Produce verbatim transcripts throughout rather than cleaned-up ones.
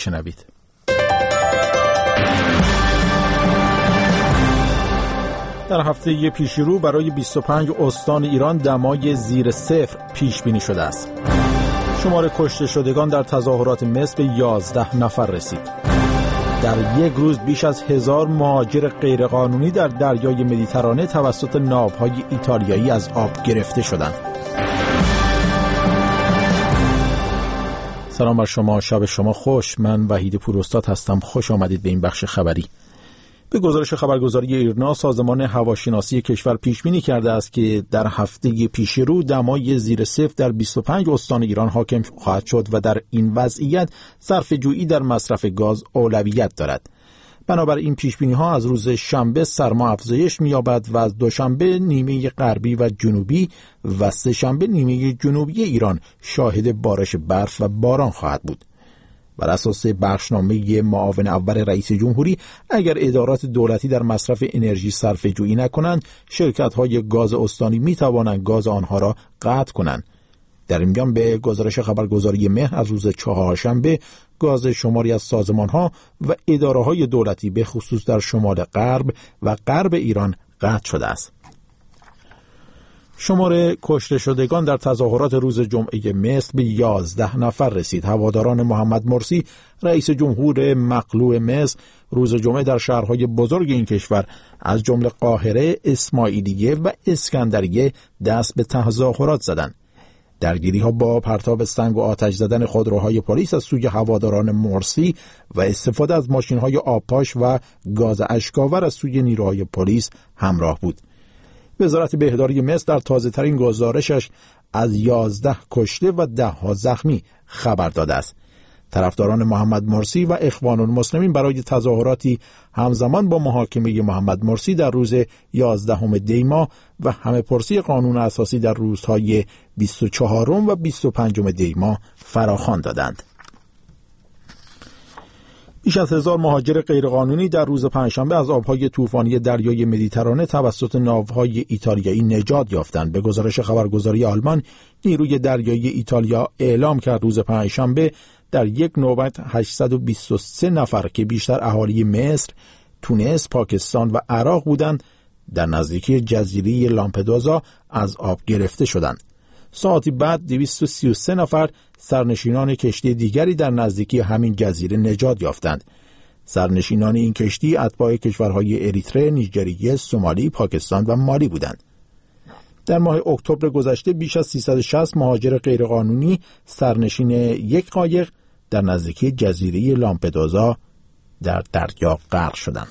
بشنوید. در هفته پیشرو برای بیست و پنج استان ایران دمای زیر صفر پیش بینی شده است. شمار کشته شدگان در تظاهرات مصر به یازده نفر رسید. در یک روز بیش از هزار مهاجر غیرقانونی در دریای مدیترانه توسط ناوهای ایتالیایی از آب گرفته شدند. سلام بر شما، شب شما خوش. من وحید پوراستاد هستم. خوش آمدید به این بخش خبری. به گزارش خبرگزاری ایرنا، سازمان هواشناسی کشور پیش بینی کرده است که در هفته پیشرو دمای زیر صفر در بیست و پنج استان ایران حاکم خواهد شد و در این وضعیت صرفه‌جویی در مصرف گاز اولویت دارد. بنابر این پیش بینی ها از روز شنبه سرما افزایش می‌یابد و از دوشنبه نیمه غربی و جنوبی و سه شنبه نیمه جنوبی ایران شاهد بارش برف و باران خواهد بود. بر اساس بخشنامه معاون اول رئیس جمهوری، اگر ادارات دولتی در مصرف انرژی صرفه‌جویی نکنند، شرکت‌های گاز استانی می‌توانند گاز آنها را قطع کنند. در این میان به گزارش خبرگزاری مهر از روز چهارشنبه، گاز شماری از سازمان‌ها و اداره‌های دولتی به خصوص در شمال غرب و غرب ایران قطع شده است. شمار کشته شدگان در تظاهرات روز جمعه مصر به یازده نفر رسید. هواداران محمد مرسی، رئیس جمهور مقلوع مصر، روز جمعه در شهرهای بزرگ این کشور از جمله قاهره، اسماعیلیه و اسکندریه دست به تظاهرات زدند. درگیری‌ها با پرتاب سنگ و آتش زدن خودروهای پلیس از سوی هواداران مرسی و استفاده از ماشین‌های آبپاش و گاز اشک‌آور از سوی نیروهای پلیس همراه بود. وزارت بهداری مصر در تازه‌ترین گزارشش از یازده کشته و ده ها زخمی خبر داده است. طرفداران محمد مرسی و اخوان المسلمین برای تظاهراتی همزمان با محاکمه محمد مرسی در روز یازدهم دی ماه و همه پرسی قانون اساسی در روزهای بیست و چهارم و بیست و پنجم دی ماه فراخوان دادند. بیش از هزار مهاجر غیرقانونی در روز پنجشنبه از آبهای طوفانی دریای مدیترانه توسط ناوهای ایتالیایی نجات یافتند. به گزارش خبرگزاری آلمان، نیروی دریایی ایتالیا اعلام کرد روز پنجشنبه در یک نوبت هشتصد و بیست و سه نفر که بیشتر اهالی مصر، تونس، پاکستان و عراق بودند، در نزدیکی جزیره لامپدوزا از آب گرفته شدند. ساعتی بعد دویست و سی و سه نفر سرنشینان کشتی دیگری در نزدیکی همین جزیره نجات یافتند. سرنشینان این کشتی اتباع کشورهای اریتره، نیجریه، سومالی، پاکستان و مالی بودند. در ماه اکتبر گذشته بیش از سیصد و شصت مهاجر غیرقانونی سرنشین یک قایق در نزدیکی جزیره لامپدوزا در دریا غرق شدند.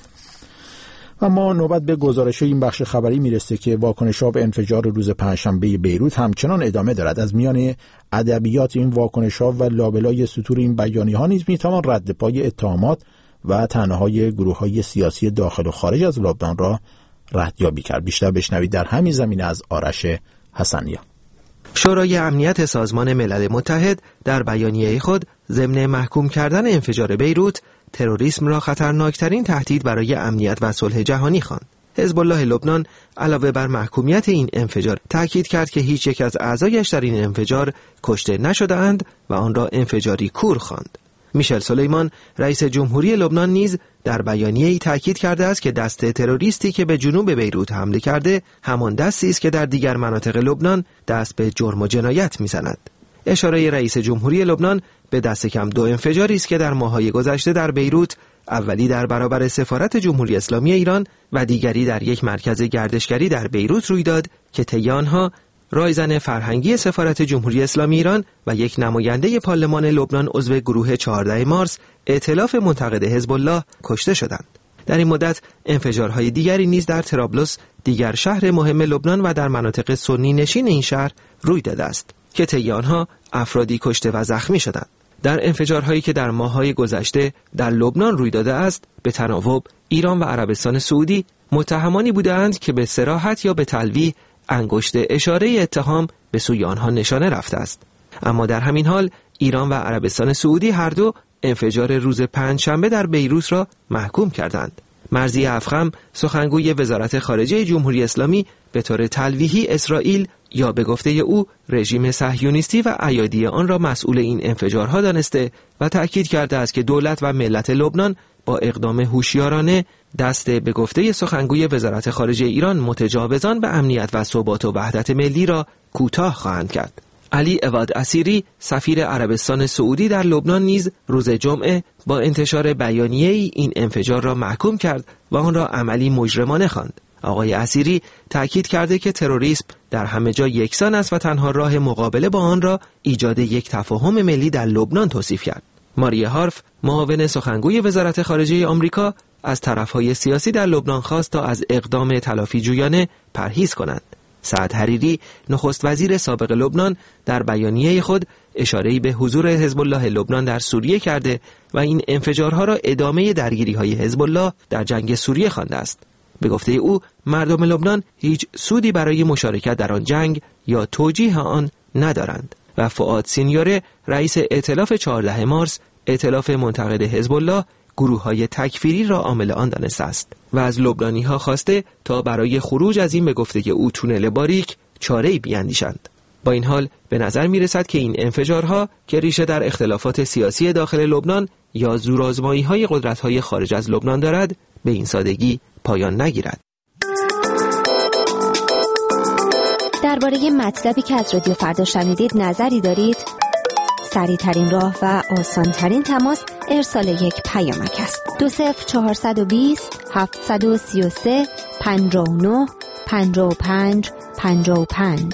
اما نوبت به گزارش این بخش خبری میرسه که واکنش‌ها به انفجار روز پنجشنبه بیروت همچنان ادامه دارد. از میان ادبیات این واکنش‌ها و لابلای سطور این بیانیه‌ها نیز میتوان رد پای اتهامات و طعنه‌های گروه‌های سیاسی داخل و خارج از لبنان را ردیابی کرد. بیشتر بشنوید در همین زمینه از آرش حسنیا. شورای امنیت سازمان ملل متحد در بیانیه خود ضمن محکوم کردن انفجار بیروت، تروریسم را خطرناکترین تهدید برای امنیت و صلح جهانی خواند. حزب الله لبنان علاوه بر محکومیت این انفجار تاکید کرد که هیچ یک از اعضایش در این انفجار کشته نشده‌اند و آن را انفجاری کور خواند. میشل سلیمان، رئیس جمهوری لبنان، نیز در بیانیه‌ای تاکید کرده است که دست تروریستی که به جنوب بیروت حمله کرده همان دستی است که در دیگر مناطق لبنان دست به جرم و جنایت می‌زند. اشاره رئیس جمهوری لبنان به دست کم دو انفجاری است که در ماه‌های گذشته در بیروت، اولی در برابر سفارت جمهوری اسلامی ایران و دیگری در یک مرکز گردشگری در بیروت روی داد که طی آنها رایزن فرهنگی سفارت جمهوری اسلامی ایران و یک نماینده پارلمان لبنان عضو گروه چهاردهم مارس ائتلاف منتقد حزب الله کشته شدند. در این مدت انفجارهای دیگری نیز در طرابلس، دیگر شهر مهم لبنان، و در مناطق سنی نشین این شهر روی داده است که طی آنها افرادی کشته و زخمی شدند. در انفجارهایی که در ماه‌های گذشته در لبنان روی داده است، به تناوب ایران و عربستان سعودی متهمانی بودند که به صراحت یا به تلویح انگشت اشاره اتهام به سوی آنها نشانه رفته است. اما در همین حال ایران و عربستان سعودی هر دو انفجار روز پنجشنبه در بیروت را محکوم کردند. مرضی افخم سخنگوی وزارت خارجه جمهوری اسلامی به طور تلویحی اسرائیل یا به گفته او رژیم صهیونیستی و ایادی آن را مسئول این انفجارها دانسته و تأکید کرده است که دولت و ملت لبنان با اقدام هوشیارانه دست به گفته سخنگوی وزارت خارجه ایران متجاوزان به امنیت و ثبات و وحدت ملی را کوتاه خواهند کرد. علی عواد اسیری سفیر عربستان سعودی در لبنان نیز روز جمعه با انتشار بیانیه‌ای این انفجار را محکوم کرد و آن را عملی مجرمانه خواند. آقای اسیری تأکید کرده که تروریسم در همه جا یکسان است و تنها راه مقابله با آن را ایجاد یک تفاهم ملی در لبنان توصیف کرد. ماری هارف معاون سخنگوی وزارت خارجه آمریکا از طرفهای سیاسی در لبنان خواست تا از اقدام تلافی جویانه پرهیز کنند. سعد حریری نخست وزیر سابق لبنان در بیانیه خود اشاره‌ای به حضور حزب الله لبنان در سوریه کرده و این انفجارها را ادامه درگیری‌های حزب الله در جنگ سوریه خوانده است. به گفته او مردم لبنان هیچ سودی برای مشارکت در آن جنگ یا توجیه آن ندارند و فؤاد سینیوره رئیس ائتلاف چهاردهم مارس، ائتلاف منتقد حزب الله، گروه‌های تکفیری را عامل آن دانسته است و از لبنانی‌ها خواسته تا برای خروج از این به گفته او تونل باریک چاره‌ای بیاندیشند. با این حال به نظر می‌رسد که این انفجارها که ریشه در اختلافات سیاسی داخل لبنان یا زورآزمایی‌های قدرت‌های خارج از لبنان دارد، به این سادگی پایان نگیرد. درباره مطلبی که از رادیو فردا شنیدید نظری دارید؟ سریع ترین راه و آسان ترین تماس ارسال یک پیامک است. دو صفر چهارصد و بیست هفتصد و سی و سه پنجاه و نه پنجاه و پنج پنجاه و پنج.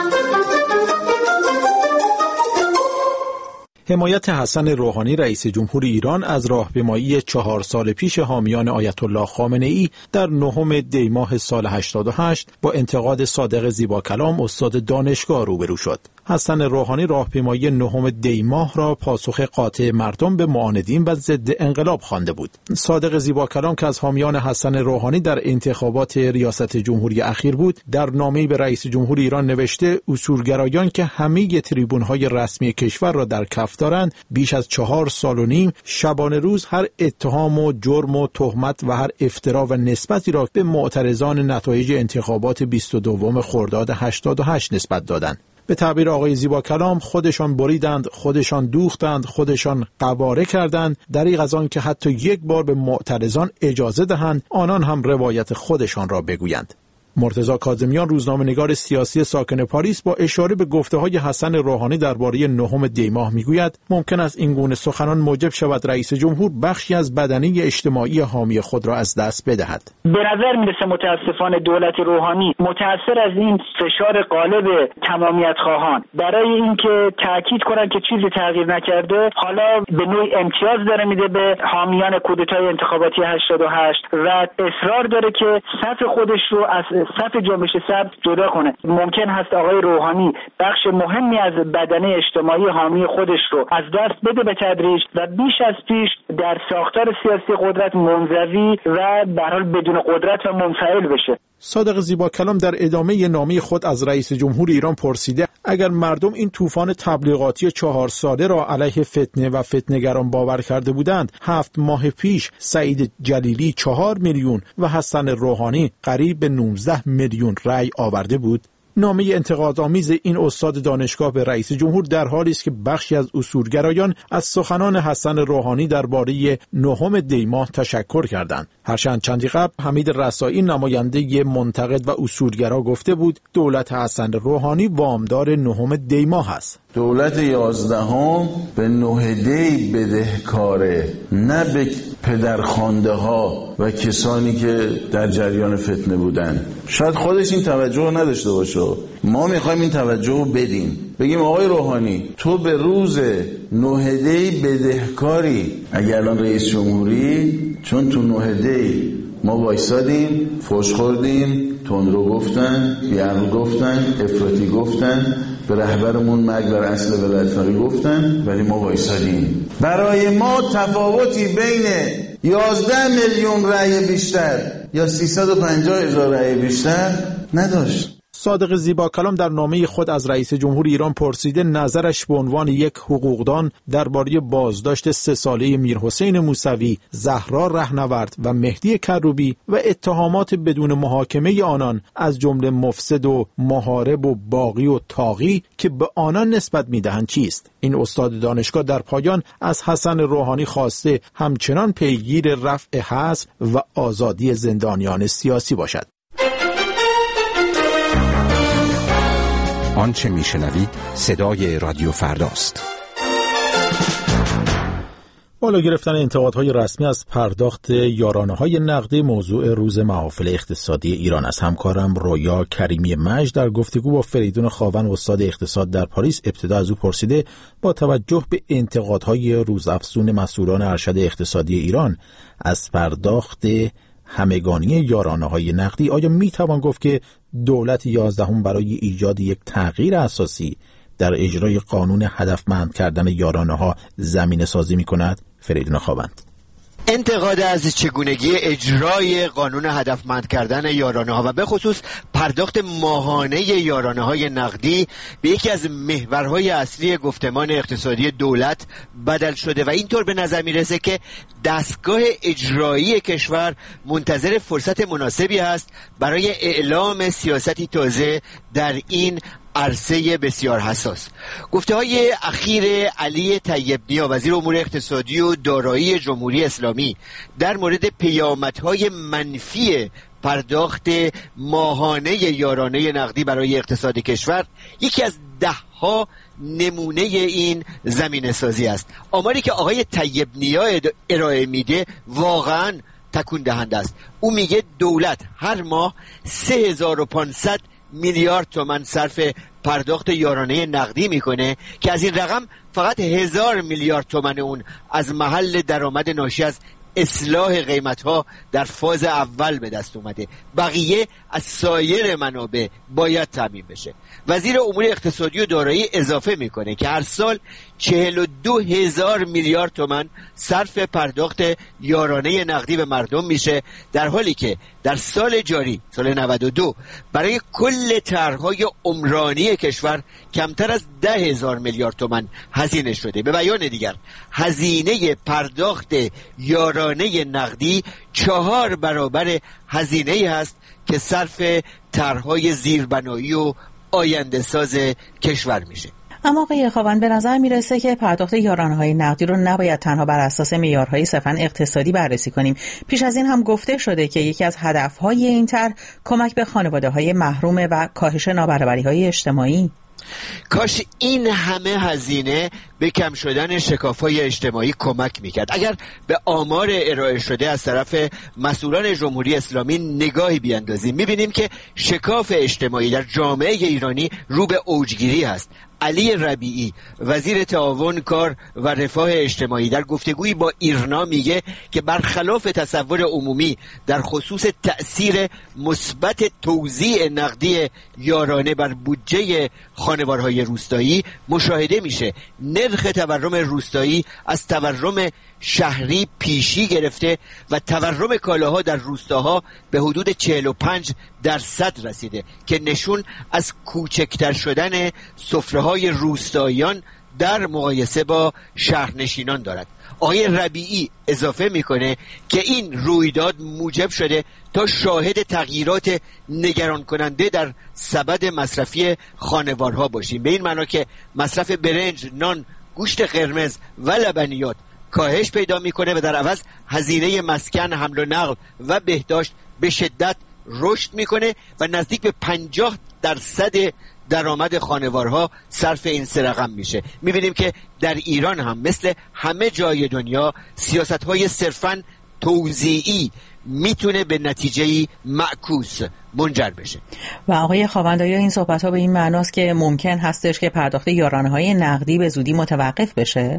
حمایت حسن روحانی رئیس جمهور ایران از راهپیمایی چهار سال پیش حامیان آیت الله خامنه‌ای در نهم دی ماه سال هشتاد و هشت با انتقاد صادق زیباکلام استاد دانشگاه روبرو شد. حسن روحانی راهپیمایی نهم دی ماه را پاسخ قاطع مردم به معاندین و ضد انقلاب خوانده بود. صادق زیباکلام که از حامیان حسن روحانی در انتخابات ریاست جمهوری اخیر بود، در نامه‌ای به رئیس جمهور ایران نوشته اصولگرایان که همه تریبون‌های رسمی کشور را در کف دارند، بیش از چهار سال و نیم شبانه روز هر اتهام و جرم و تهمت و هر افترا و نسبتی را به معترضان نتایج انتخابات بیست و دوم خرداد هشتاد و هشت نسبت دادند. به تعبیر آقای زیباکلام خودشان بریدند، خودشان دوختند، خودشان قواره کردند، دریغ از آن که حتی یک بار به معترضان اجازه دهند آنان هم روایت خودشان را بگویند. مرتضی کاظمیان روزنامه‌نگار سیاسی ساکن پاریس با اشاره به گفته‌های حسن روحانی درباره نهم دی ماه میگوید ممکن است این گونه سخنان موجب شود رئیس جمهور بخشی از بدنه اجتماعی حامی خود را از دست بدهد. به نظر میرسه متاسفانه دولت روحانی متأثر از این فشار غالب تمامیت خواهان برای اینکه تاکید کنند که چیزی تغییر نکرده، حالا به نوعی امتیاز داره میده به حامیان کودتای انتخاباتی هشتاد و هشت و اصرار داره که صف خودش رو از صف جنبش سبز جدا کنه. ممکن هست آقای روحانی بخش مهمی از بدنه اجتماعی حامی خودش رو از دست بده به تدریج و بیش از پیش در ساختار سیاسی قدرت منزوی و به هر حال بدون قدرت و منفعل بشه. صادق زیباکلام در ادامه نامه خود از رئیس جمهور ایران پرسیده اگر مردم این طوفان تبلیغاتی چهار ساله را علیه فتنه و فتنه‌گران باور کرده بودند، هفت ماه پیش سعید جلیلی چهار میلیون و حسن روحانی قریب به نوزده میلیون رأی آورده بود. نامه انتقادآمیز این استاد دانشگاه به رئیس جمهور در حالی است که بخشی از اصولگرایان از سخنان حسن روحانی درباره نهم دی ماه تشکر کردند. هرچند چندی قبل حمید رسایی نماینده منتقد و اصولگرا گفته بود دولت حسن روحانی وامدار نهم دی ماه است. دولت یازدهم به نه دی بدهکاره، نه به پدرخوانده ها و کسانی که در جریان فتنه بودن. شاید خودش این توجه نداشته باشه، ما میخوایم این توجه رو بدیم، بگیم آقای روحانی تو به روز نه دی بدهکاری. اگر الان رئیس جمهوری چون تو نه دی ما وایسادیم، فوش خوردیم، تندرو گفتن، بیعقل گفتن، افراطی گفتن، به رهبرمون مرگ بر اصل ولایت‌فقیه گفتن، ولی ما وایسادیم. برای ما تفاوتی بین یازده میلیون رأی بیشتر یا سیصد و پنجاه هزار رأی بیشتر نداشت. صادق زیباکلام در نامه خود از رئیس جمهور ایران پرسیده نظرش به عنوان یک حقوقدان درباره بازداشت سه ساله میرحسین موسوی، زهرا رهنورد و مهدی کروبی و اتهامات بدون محاکمه آنان از جمله مفسد و محارب و باغی و طاغی که به آنان نسبت میدهند چیست؟ این استاد دانشگاه در پایان از حسن روحانی خواسته همچنان پیگیر رفع حظر و آزادی زندانیان سیاسی باشد. آنچه میشنوید صدای رادیو فرداست. بالا گرفتن انتقادهای رسمی از پرداخت یارانه‌های نقدی موضوع روز محافل اقتصادی ایران است. همکارم رویا کریمی مجد در گفتگو با فریدون خاون استاد اقتصاد در پاریس ابتدا از او پرسیده با توجه به انتقادهای روزافزون مسئولان ارشد اقتصادی ایران از پرداخت همگانی یارانه‌های نقدی آیا میتوان گفت که دولت یازدهم برای ایجاد یک تغییر اساسی در اجرای قانون هدفمند کردن یارانه‌ها زمینه سازی می‌کند؟ فریدون خاوند: انتقاد از چگونگی اجرای قانون هدفمند کردن یارانه‌ها و به خصوص پرداخت ماهانه یارانه‌های نقدی به یکی از محورهای اصلی گفتمان اقتصادی دولت بدل شده و اینطور به نظر میرسه که دستگاه اجرایی کشور منتظر فرصت مناسبی است برای اعلام سیاستی تازه در این عرصه بسیار حساس. گفته های اخیر علی طیب نیا وزیر امور اقتصادی و دارایی جمهوری اسلامی در مورد پیامدهای منفی پرداخت ماهانه یارانه نقدی برای اقتصاد کشور یکی از ده ها نمونه این زمینه سازی است. آماری که آقای طیب نیا ارائه میده واقعا تکون دهنده است. او میگه دولت هر ماه سه هزار و پانصد میلیارد تومان صرف پرداخت یارانه نقدی میکنه که از این رقم فقط هزار میلیارد تومان اون از محل درآمد ناشی از اصلاح قیمت‌ها در فاز اول به دست اومده، بقیه از سایر منابع باید تامین بشه. وزیر امور اقتصادی و دارایی اضافه میکنه که هر سال چهل و دو هزار میلیارد تومان صرف پرداخت یارانه نقدی به مردم میشه، در حالی که در سال جاری سال نود و دو برای کل طرح‌های عمرانی کشور کمتر از ده هزار میلیارد تومان هزینه شده. به بیان دیگر هزینه پرداخت یارانه نقدی چهار برابر هزینه‌ای هست که صرف طرح‌های زیربنایی و آینده ساز کشور میشه. اما آقای خاوند به نظر میرسه که پرداخت یارانه‌های نقدی رو نباید تنها بر اساس معیارهای صرفاً اقتصادی بررسی کنیم. پیش از این هم گفته شده که یکی از هدفهای این طرح کمک به خانواده‌های محروم و کاهش نابرابری‌های اجتماعی. کاش این همه هزینه به کم شدن شکاف‌های اجتماعی کمک میکرد. اگر به آمار ارائه شده از طرف مسئولان جمهوری اسلامی نگاهی بیاندازیم میبینیم که شکاف اجتماعی در جامعه ایرانی رو به اوجگیری است. علی ربیعی وزیر تعاون کار و رفاه اجتماعی در گفتگویی با ایرنا میگه که برخلاف تصور عمومی در خصوص تأثیر مثبت توزیع نقدی یارانه بر بودجه خانوارهای روستایی مشاهده میشه نرخ تورم روستایی از تورم شهری پیشی گرفته و تورم کالاها در روستاها به حدود چهل و پنج درصد رسیده که نشون از کوچکتر شدن سفره‌های روستاییان در مقایسه با شهرنشینان دارد. آقای ربیعی اضافه میکنه که این رویداد موجب شده تا شاهد تغییرات نگران کننده در سبد مصرفی خانوارها باشیم، به این معنا که مصرف برنج، نان، گوشت قرمز و لبنیات کاهش پیدا میکنه و در عوض هزینه مسکن، حمل و نقل و بهداشت به شدت رشد میکنه و نزدیک به پنجاه درصد درآمد خانوارها صرف این سه رقم میشه. میبینیم که در ایران هم مثل همه جای دنیا سیاست‌های صرفاً توزیعی میتونه به نتیجه‌ای معکوس منجر بشه. و آقای خاوند آیا این صحبت‌ها به این معناست که ممکن هستش که پرداخت یارانه‌های نقدی به زودی متوقف بشه؟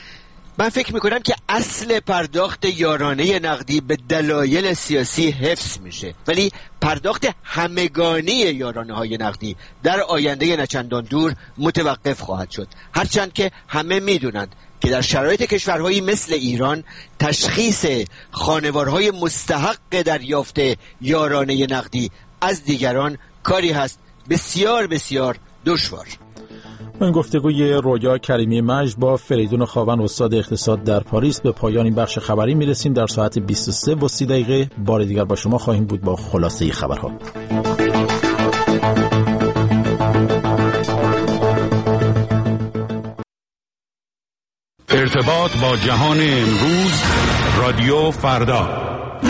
من فکر میکنم که اصل پرداخت یارانه نقدی به دلایل سیاسی حفظ میشه، ولی پرداخت همگانی یارانه های نقدی در آینده نچندان دور متوقف خواهد شد، هرچند که همه میدونند که در شرایط کشورهایی مثل ایران تشخیص خانوارهای مستحق دریافت یارانه نقدی از دیگران کاری هست بسیار بسیار دشوار. من گفتگوی رویا کریمی مجد با فریدون خاون استاد اقتصاد در پاریس به پایان این بخش خبری میرسیم. در ساعت بیست و سه و سی دقیقه بار دیگر با شما خواهیم بود با خلاصه خبرها. ارتباط با جهان امروز، رادیو فردا.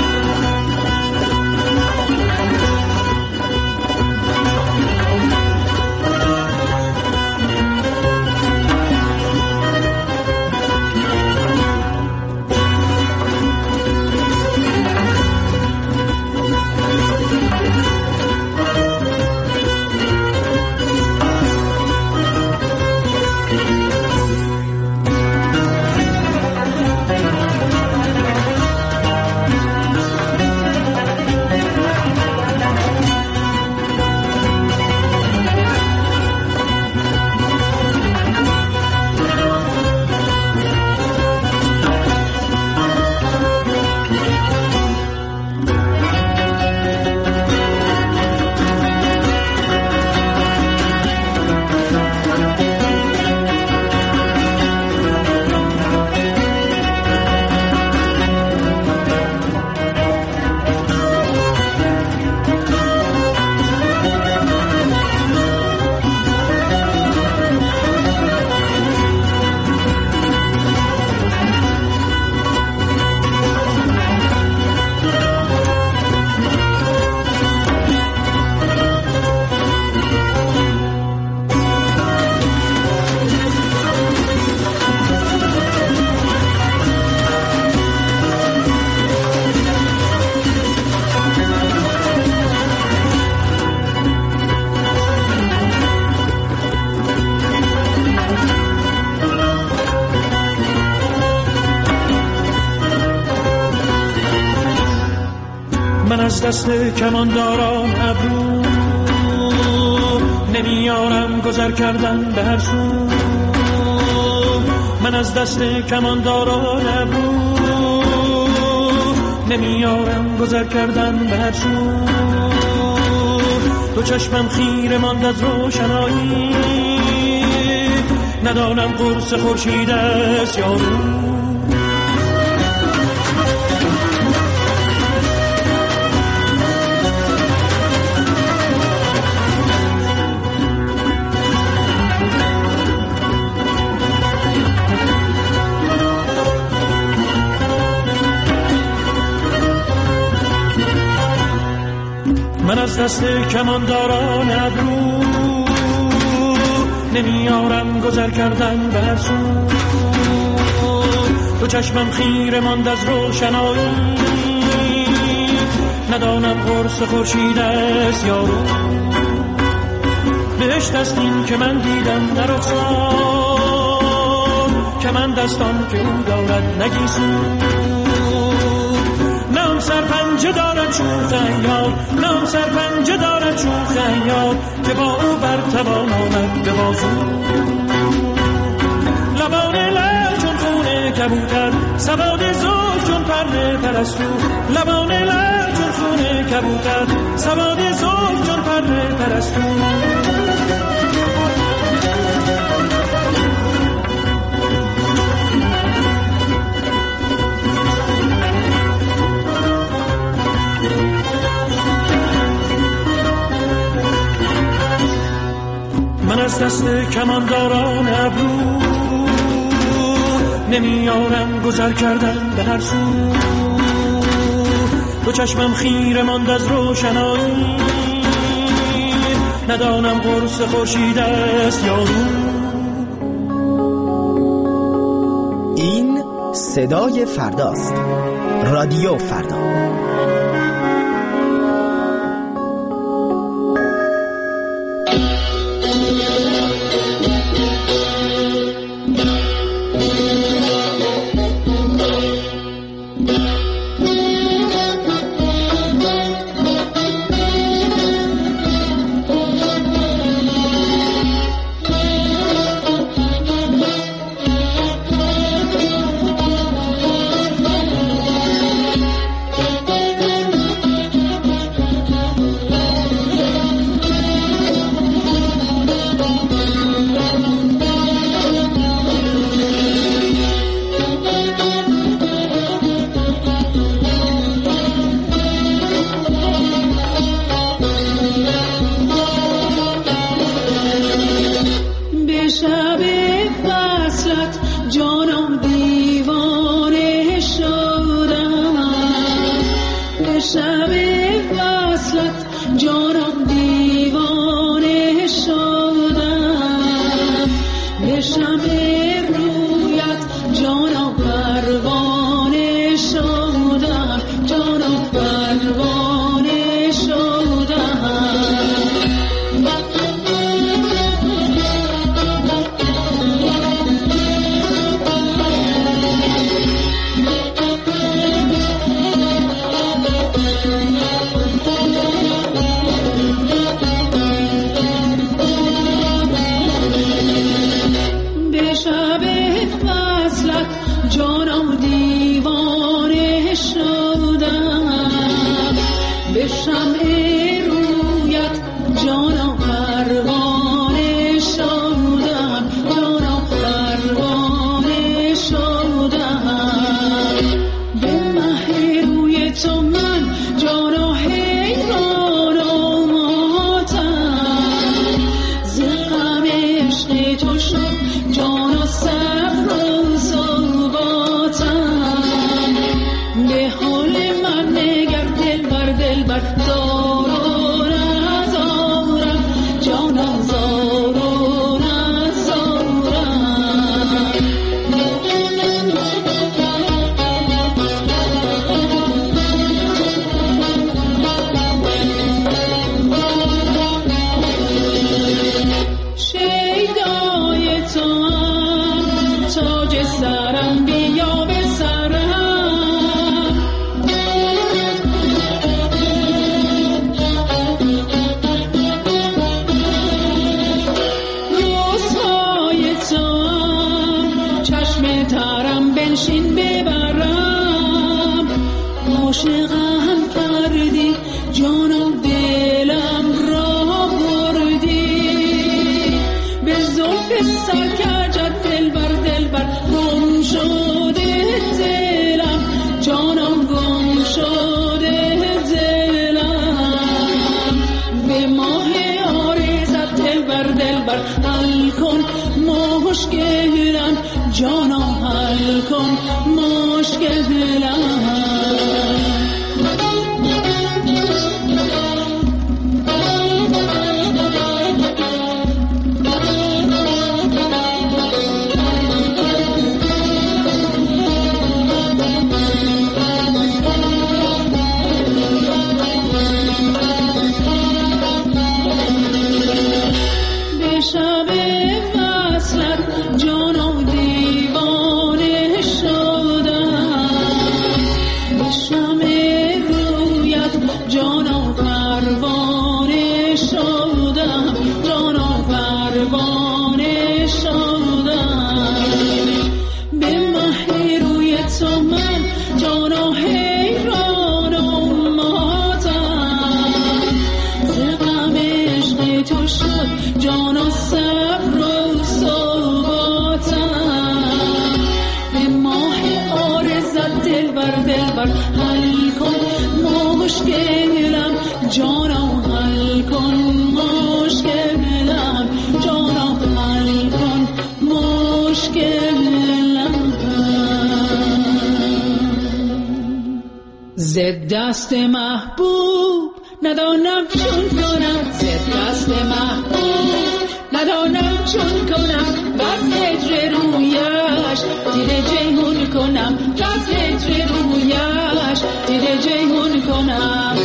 از دست کمانداران ابرو نمیارم گذر کردن به هر سو. من از دست کمانداران ابرو نمیارم گذر کردن به هر سو. دو چشمم خیره ماند از روشنایی، ندانم قرص خورشید است یا رو. من از دست کمانداران ابرو نمیارم گذر کردن به هر سو. دو چشمم خیره ماند از روشنایی، ندانم قرص خورشید است یا رو. بهشت است این که من دیدم در رخسار، که من دستان که او دارد نگیسون. نام سرپنجه دارد چون خیال، نام سرپنجه دارد چون خیال، که با او برتوان آمد به بازو. لبان لعل چون خون کبوتر، سواد زلف چون پرده پرستو. لبان لعل چون خون کبوتر، سواد زلف چون پرده پرستو. من از دست کمانداران ابرو نمیارم گذر کردن به هر سو. دو چشمم خیره ماند از روشنایی، ندانم قرص خورشید است یا رو. این صدای فرداست، رادیو فردا. شب وصلت جانم دیوانه شدم، به شب رویت جانم پروانه شدم، جانم پروانه شدم. به شب وصلت جانم دیوانه شدم، به شمع رویت جانم پروانه شدم، جانم پروانه شدم. به مه روی تو من جانا حیران و ماتم، ز غم عشق تو شد جانا صبر و ثباتم. به حال من نگر دلبر دلبر زار و نزارم، جانا زار و نزارم. شیدای تو هم تاج سرم، بیا به سرم. روزهای تو هم چشم ترم، بنشین ببرم. عاشقم کردی جانم دلم را بردی، به زلف سرکجت دلبر دلبر گم شده دلم، جانم گم شده دلم. به ماه آرزت دلبر دلبر حل کن مشکلم، جانم حل کن مشکلم. به شب وصلت جانم دیوانه شدم، به شمع رویت جانم پروانه شدم، جانم پروانه شدم. به مه روی تو من جانا حیران و ماتم، ز غم عشق تو شد جانا صبر و ثباتم. به ماه آرزت دلبر دلبر حل کن مشکلم، جانم حل کن مشکلم، جانم حل کن مشکلم. ز دست محبوب ندانم چون کنم، ز دست محبوب ندانم چون کنم. بس هجر رویش دیده جیهون کنم، بس هجر رویش دیده جیهون کنم.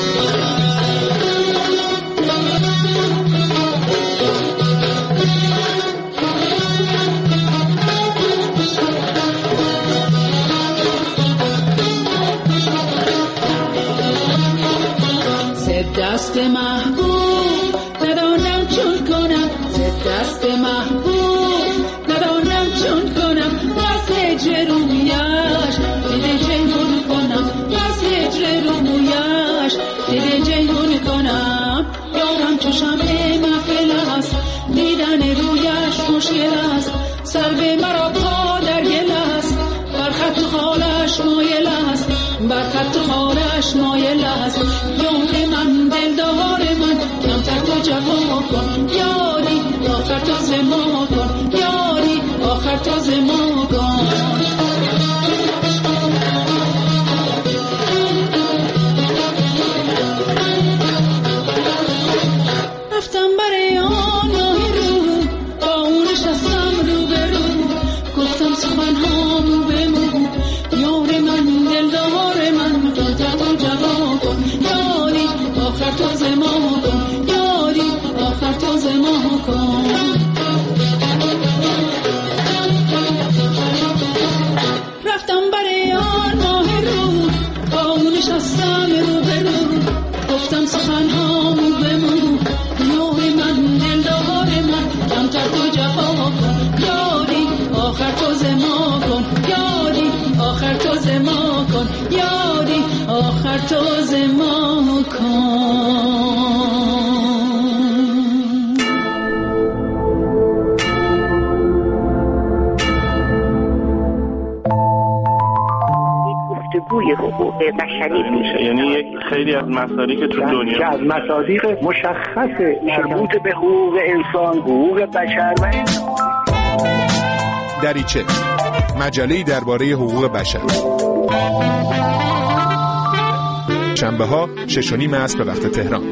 ز دست محبوب ندانم چون کنم، ز دست محبوب ندانم چون کنم. بس هجر رویش دیده جیهون کنم، بس هجر رویش دیده جیهون کنم. یارم چو شمع محفل است، دیدن رویش مشکل است. سر به مرا پا در گل است، بر خط خالش مایل است، بر خط خالش مایل است. یار من دلدار من کمتر تو جفا کن، یاری آخر تو زما کن، یاری آخر تو زما کن. با اون نشستم رو به رو، گفتم سخنهامو بمون، نوع من دلدار من کمتر تو جفا کن، یاری آخر تو زما کن، یاری آخر تو زما کن، یاری آخر تو زما کن. گفتگوی حقوق بشری میشه، یعنی یک خیلی از مسائلی که تو دنیا که از مصادیق مشخص مربوط به حقوق انسان، حقوق بشر و دریچه، مجله‌ای درباره حقوق بشر. شنبه ها شش و نیم عصر به وقت تهران.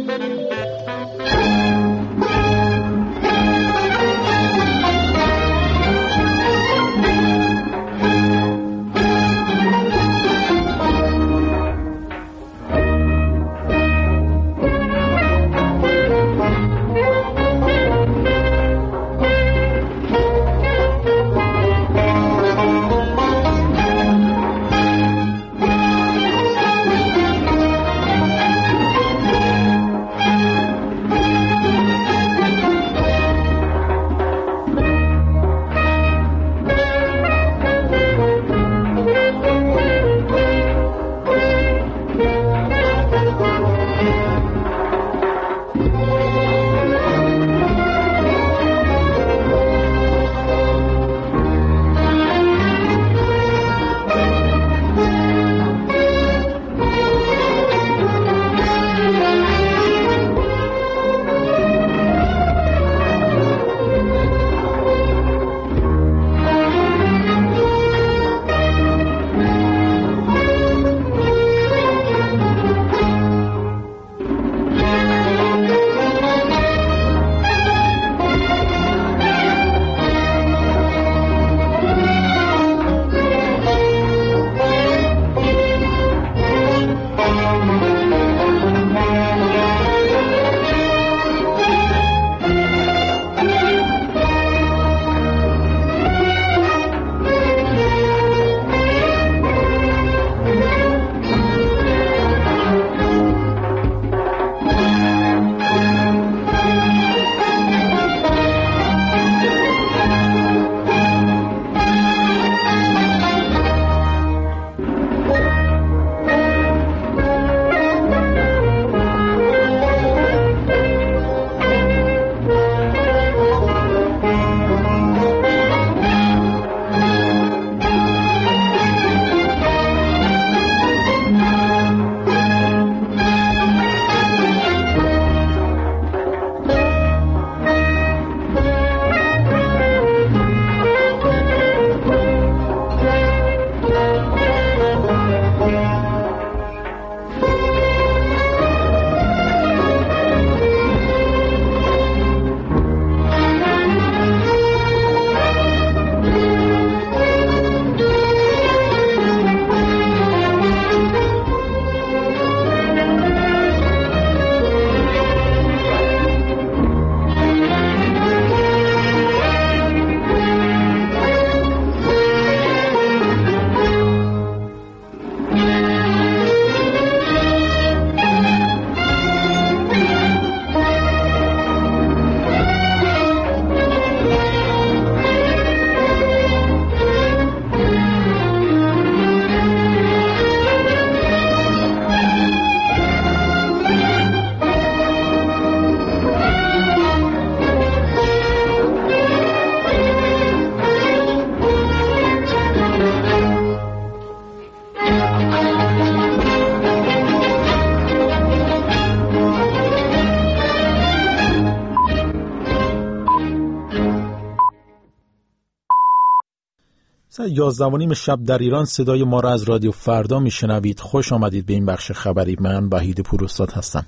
ساعت یازده و نیم شب در ایران صدای ما را از رادیو فردا میشنوید. خوش آمدید به این بخش خبری. من وحید پوراستاد هستم.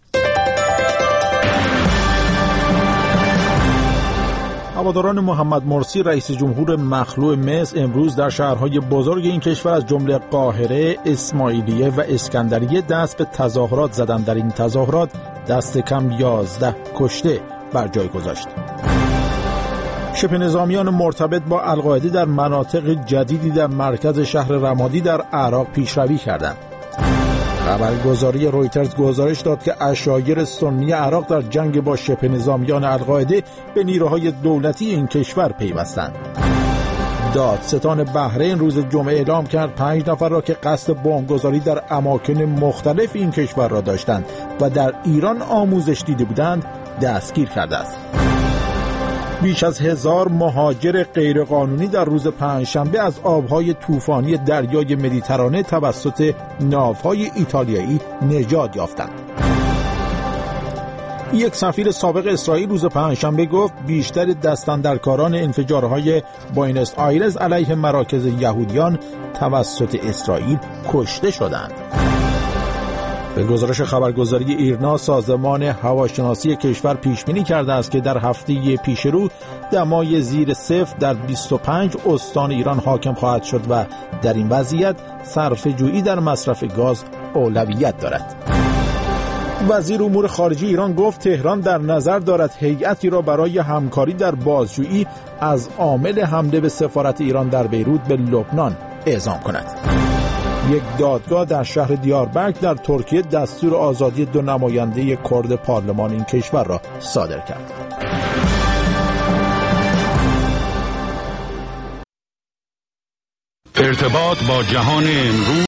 هواداران محمد مرسی رئیس جمهور مخلوع مصر امروز در شهرهای بزرگ این کشور از جمله قاهره، اسماعیلیه و اسکندریه دست به تظاهرات زدند. در این تظاهرات دست کم یازده کشته بر جای گذاشت. شبه نظامیان مرتبط با القاعده در مناطق جدیدی در مرکز شهر رمادی در عراق پیشروی کردند. خبرگزاری رویترز گزارش داد که عشایر سنی عراق در جنگ با شبه نظامیان القاعده به نیروهای دولتی این کشور پیوستند. دادستان بحرین روز جمعه اعلام کرد پنج نفر را که قصد بمبگذاری در اماکن مختلف این کشور را داشتند و در ایران آموزش دیده بودند دستگیر کرده است. بیش از هزار مهاجر غیرقانونی در روز پنجشنبه از آبهای طوفانی دریای مدیترانه توسط ناوهای ایتالیایی نجات یافتند. یک سفیر سابق اسرائیل روز پنجشنبه گفت بیشتر دستاندرکاران انفجارهای بوئنوس آیرس علیه مراکز یهودیان توسط اسرائیل کشته شدند. به گزارش خبرگزاری ایرنا، سازمان هواشناسی کشور پیش بینی کرده است که در هفته پیش رو دمای زیر صفر در بیست و پنج استان ایران حاکم خواهد شد و در این وضعیت صرفه‌جویی در مصرف گاز اولویت دارد. وزیر امور خارجه ایران گفت تهران در نظر دارد هیئتی را برای همکاری در بازجویی از عامل حمله به سفارت ایران در بیروت به لبنان اعزام کند. یک دادگاه در شهر دیاربکر در ترکیه دستور آزادی دو نماینده کرد پارلمان این کشور را صادر کرد. ارتباط با جهان امروز